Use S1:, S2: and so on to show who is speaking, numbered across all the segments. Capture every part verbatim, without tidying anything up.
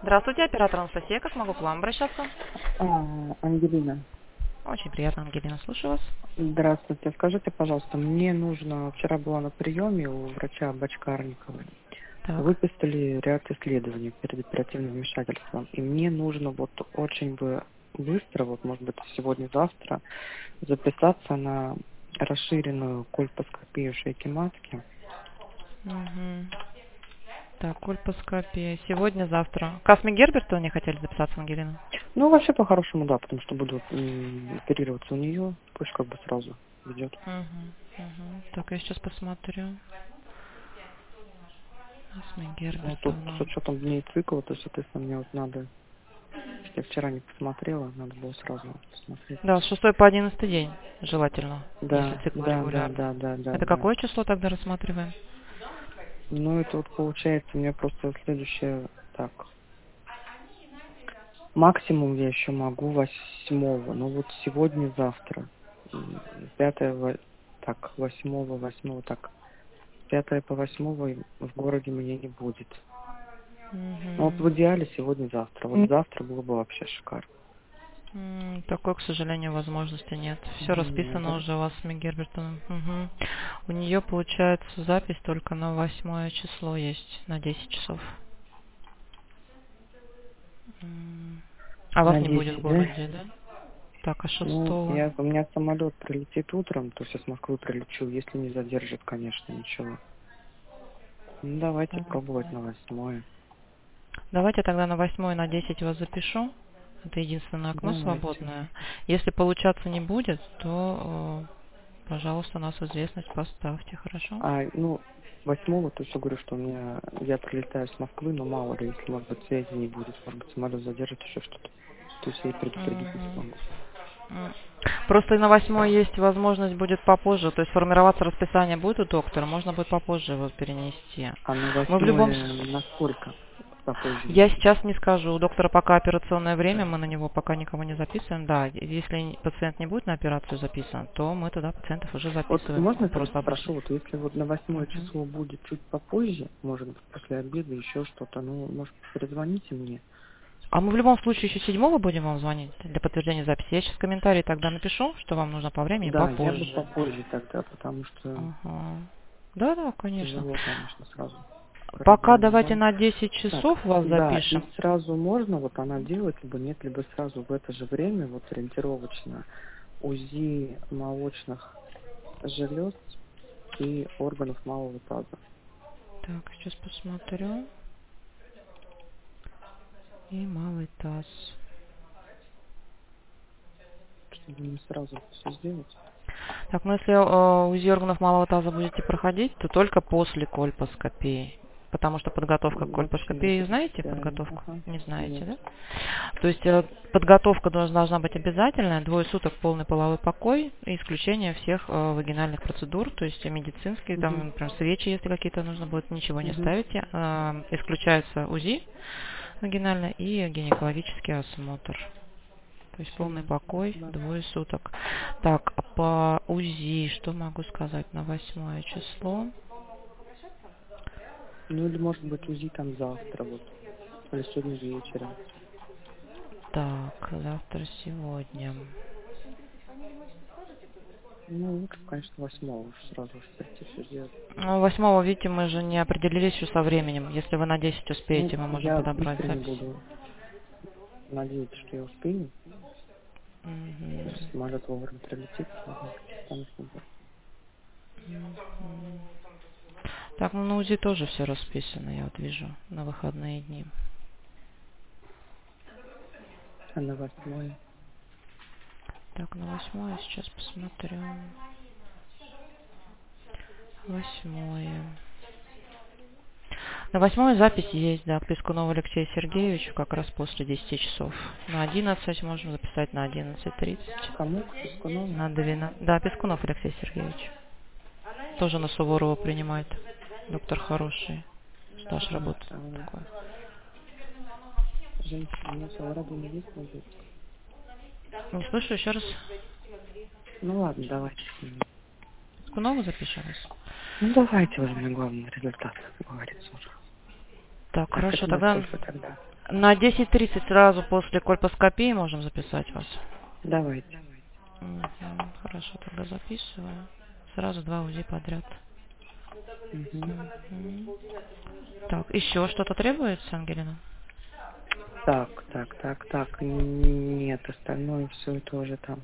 S1: Здравствуйте, оператор Анастасия. Как могу к вам обращаться?
S2: А, Ангелина,
S1: Очень приятно, Ангелина. Слушаю вас.
S2: здравствуйте. Скажите, пожалуйста, мне нужно, вчера была на приеме у врача Бочкарниковой.
S1: Так.
S2: Выписали ряд исследований перед оперативным вмешательством. И мне нужно вот очень бы быстро, вот может быть сегодня-завтра, записаться на расширенную кольпоскопию шейки матки.
S1: Угу. Так, кольпоскопия. Сегодня, завтра. Касми Герберта не хотели записаться, Ангелина?
S2: Ну, вообще по-хорошему, да, потому что буду м, оперироваться у нее, пусть как бы сразу идет.
S1: Угу. Угу. Так, я сейчас посмотрю. Касми
S2: Ну, тут с
S1: Гербертовна.
S2: учетом дней цикла, то, соответственно, мне вот надо. Я вчера не посмотрела, надо было сразу посмотреть.
S1: Да, с шестого по одиннадцатый день желательно, если
S2: Да,
S1: цикл
S2: да, да,
S1: регулярный.
S2: да, да, да,
S1: Это
S2: да.
S1: какое число тогда рассматриваем?
S2: Ну, это вот получается у меня просто следующее, так, максимум я еще могу восьмого, ну вот сегодня, завтра, М, пятое, во- так, восьмого, восьмого, так, пятое по восьмого в городе меня не будет. Ну вот в
S1: Угу.
S2: идеале сегодня-завтра, вот завтра было бы вообще шикарно.
S1: М, Такой, к сожалению, возможности нет. Все
S2: Нет,
S1: расписано
S2: да?
S1: уже у вас с Гербертом. Угу. У нее получается запись только на восьмое число есть, на десять часов. М, А вас
S2: На
S1: не будет в
S2: десять, да?
S1: городе, да? Так, а
S2: Ну,
S1: шестого?
S2: я, у меня самолет прилетит утром, то есть я с Москвы прилечу, если не задержит, конечно, ничего. Ну, давайте пробовать на восьмое.
S1: Давайте тогда на восьмое, на десять вас запишу. Это единственное окно
S2: Давайте.
S1: свободное. Если получаться не будет, то, э, пожалуйста, нас в известность поставьте, хорошо?
S2: А, ну, восьмого, то есть я говорю, что у меня, я прилетаю с Москвы, но мало ли, если, может быть, связи не будет, может быть, самолет задержит еще что-то. То есть я и предупредить не
S1: Мгм.
S2: смогу.
S1: М. Просто и на восьмое есть возможность будет попозже, то есть формироваться расписание будет у доктора, можно будет попозже его перенести.
S2: А на
S1: Мы в любом
S2: восьмое
S1: с-
S2: насколько попозже
S1: Я
S2: может быть?
S1: сейчас не скажу, у доктора пока операционное время, мы на него пока никого не записываем. Да, если пациент не будет на операцию записан, то мы тогда пациентов уже
S2: Вот
S1: записываем.
S2: можно я тогда
S1: Просто обычно.
S2: спрошу, вот если вот на восьмое
S1: Мгм.
S2: число будет чуть попозже, может быть, после обеда еще что-то, ну, может, перезвоните мне.
S1: А мы в любом случае еще седьмого будем вам звонить для подтверждения записи. Я сейчас комментарий тогда напишу, что вам нужно по времени
S2: Да, я бы
S1: попозже.
S2: попозже тогда, потому что
S1: Ага. Да, да, конечно.
S2: тяжело, конечно, сразу
S1: Пока
S2: кардиально,
S1: давайте
S2: да.
S1: на десять
S2: Так,
S1: часов вас
S2: да, и
S1: запишем.
S2: сразу можно вот она делать, либо нет, либо сразу в это же время, вот ориентировочно, УЗИ молочных желез и органов малого таза.
S1: Так, сейчас посмотрю. И малый таз.
S2: Чтобы не сразу все сделать.
S1: Так, ну если э, УЗИ органов малого таза будете проходить, то только после кольпоскопии. Потому что подготовка к
S2: Вообще не
S1: кольпоскопии, знаете
S2: принципиально.
S1: подготовку?
S2: Ага.
S1: Не знаете,
S2: Нет.
S1: да? То есть э, подготовка должна, должна быть обязательная, двое суток полный половой покой и исключение всех э, вагинальных процедур, то есть медицинские,
S2: Угу.
S1: там, например, свечи, если какие-то нужно будет, ничего не
S2: Угу.
S1: ставите. Э, исключается УЗИ вагинально и гинекологический осмотр. То есть
S2: Все
S1: полный
S2: ясно.
S1: покой,
S2: Да.
S1: двое суток. Так, а по УЗИ, что могу сказать на восьмое число?
S2: Ну или может быть УЗИ там завтра вот. Или сегодня вечером.
S1: Так, завтра, сегодня.
S2: Ну, лучше, конечно, восьмого уж сразу уж прийти все сделать.
S1: Ну, восьмого, видите, мы же не определились еще со временем. Если вы на десять
S2: Ну,
S1: успеете, мы можем
S2: я
S1: подобрать
S2: искренне
S1: запись.
S2: буду надеяться, что я успею.
S1: Мгм.
S2: Если самолет вовремя прилетит, возможно, останусь на борту.
S1: Мгм. Так, ну на УЗИ тоже все расписано, я вот вижу, на выходные дни.
S2: А на восьмое.
S1: Так, на восьмое сейчас посмотрю. Восьмое. На восьмой запись есть, да, к Пескунову Алексею Сергеевичу как раз после десяти часов. На одиннадцать можем записать на одиннадцать тридцать.
S2: Кому? К Пескунову?
S1: На двенадцать. Да, Пескунов Алексей Сергеевич. Тоже на Суворова принимает. Доктор хороший. Стаж
S2: Так,
S1: работы
S2: а,
S1: такой.
S2: женщина, у меня Саларада не есть, но есть.
S1: Не слышу еще раз.
S2: Ну ладно, давайте с ними.
S1: Пескунову запишем вас.
S2: Ну давайте уже, мне главный результат, как говорится уже.
S1: Так,
S2: Так,
S1: хорошо,
S2: это на
S1: тогда
S2: сколько тогда?
S1: На десять тридцать сразу после кольпоскопии можем записать вас.
S2: Давайте.
S1: Мгм. Хорошо, тогда записываю. Сразу два УЗИ подряд.
S2: Угу.
S1: Мгм. Так, еще что-то требуется, Ангелина?
S2: Так, так, так, так. Нет, остальное все тоже там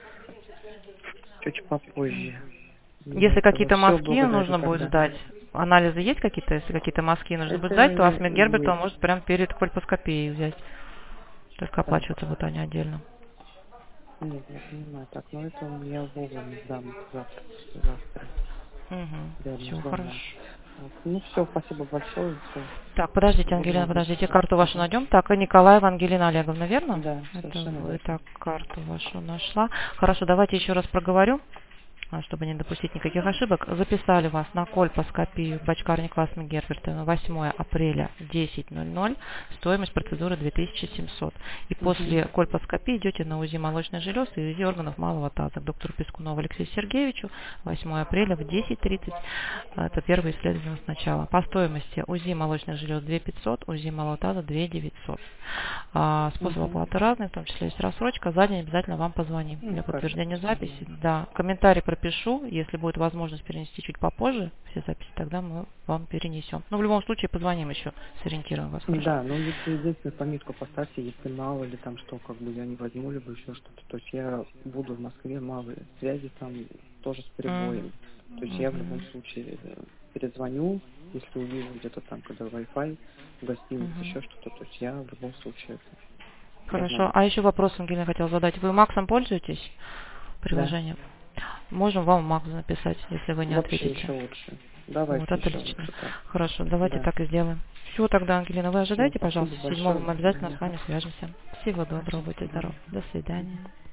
S2: чуть попозже. Не
S1: Если
S2: этого.
S1: какие-то
S2: Все,
S1: мазки
S2: благодарю
S1: нужно будет
S2: тогда.
S1: сдать, анализы есть какие-то, если какие-то мазки нужно будет сдать, то
S2: Это
S1: Асмик Герберт он
S2: есть.
S1: может прям перед кольпоскопией взять. Только
S2: Так.
S1: оплачиваться будут они отдельно.
S2: Нет, я понимаю. Так, но это у меня вовремя сдам это завтра, послезавтра.
S1: Угу. Все,
S2: Диагнозованное.
S1: хорошо.
S2: Вот. Ну все, спасибо большое, все.
S1: Так, подождите,
S2: Буду
S1: Ангелина,
S2: вам
S1: подождите,
S2: записывать.
S1: карту вашу
S2: Ага.
S1: найдем. Так, и Николаева Ангелина Олеговна, верно?
S2: Да,
S1: Это
S2: совершенно
S1: вы,
S2: верно.
S1: так, карту вашу нашла. Хорошо, давайте еще раз проговорю, а, чтобы не допустить никаких ошибок. Записали вас на кольпоскопию Бочкарникова Асмик Герберта на восьмое апреля в десять ноль ноль. Стоимость процедуры две тысячи семьсот. И
S2: Угу.
S1: после кольпоскопии идете на УЗИ молочных желез и УЗИ органов малого таза к доктору Пескунову Алексею Сергеевичу восьмое апреля в десять тридцать. Это первое исследование сначала. По стоимости УЗИ молочных желез две тысячи пятьсот, УЗИ малого таза две тысячи девятьсот. А, способ
S2: Угу.
S1: оплаты разный, в том числе есть рассрочка. За день обязательно вам позвоним
S2: Ну,
S1: для
S2: хорошо,
S1: подтверждения
S2: спасибо.
S1: записи. Да, комментарий пропишу. Если будет возможность перенести чуть попозже все записи, тогда мы вам перенесем. Но в любом случае позвоним еще, сориентируем вас, хорошо?
S2: Да, ну если единственную пометку поставьте, если мало или там что, как бы я не возьму, либо еще что-то. То есть я буду в Москве, мало связи там тоже с
S1: М,
S2: перебоем. То есть я в любом
S1: мгм,
S2: случае э, перезвоню, если увижу где-то там, когда Wi-Fi, в гостинице,
S1: мгм.
S2: еще что-то. То есть я в любом случае это должна
S1: Хорошо.
S2: быть.
S1: А еще вопрос, Ангелина, хотела задать. Вы Максом пользуетесь
S2: Да,
S1: приложением? Можем вам Макс написать, если вы не
S2: вообще
S1: ответите.
S2: еще лучше.
S1: Вот,
S2: Давайте еще
S1: отлично.
S2: лучше так.
S1: Хорошо, давайте
S2: Да.
S1: так и сделаем. Все тогда, Ангелина, вы
S2: Все,
S1: ожидайте,
S2: спасибо
S1: пожалуйста, седьмого
S2: большое.
S1: мы обязательно
S2: Мгм.
S1: с вами свяжемся. Всего доброго,
S2: Хорошо.
S1: будьте
S2: Мгм.
S1: здоровы. До
S2: Мгм.
S1: свидания.